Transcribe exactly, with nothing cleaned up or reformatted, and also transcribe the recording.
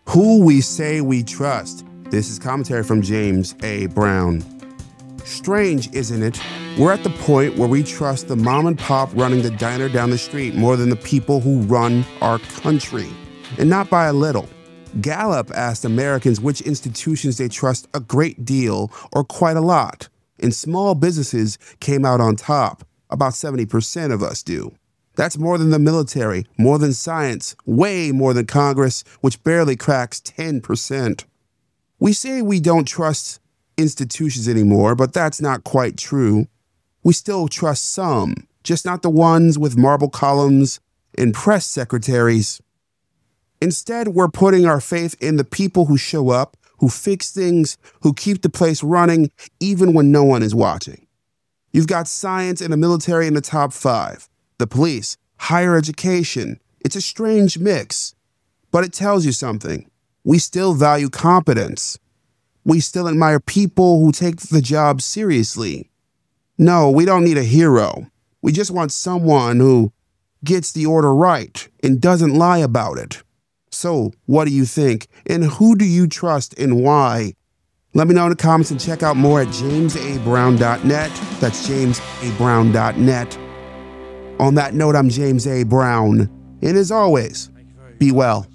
Who we say we trust. This is commentary from James A. Brown. Strange, isn't it? We're at the point where we trust the mom and pop running the diner down the street more than the people who run our country, and not by a little. Gallup asked Americans which institutions they trust a great deal or quite a lot, and small businesses came out on top. About seventy percent of us do. That's more than the military, more than science, way more than Congress, which barely cracks ten percent. We say we don't trust institutions anymore, but that's not quite true. We still trust some, just not the ones with marble columns and press secretaries. Instead, we're putting our faith in the people who show up, who fix things, who keep the place running even when no one is watching. You've got science and the military in the top five, the police, higher education. It's a strange mix, but it tells you something. We still value competence. We still admire people who take the job seriously. No, we don't need a hero. We just want someone who gets the order right and doesn't lie about it. So, what do you think? And who do you trust and why? Let me know in the comments and check out more at james a brown dot net. That's james a brown dot net. On that note, I'm James A. Brown. And as always, be well.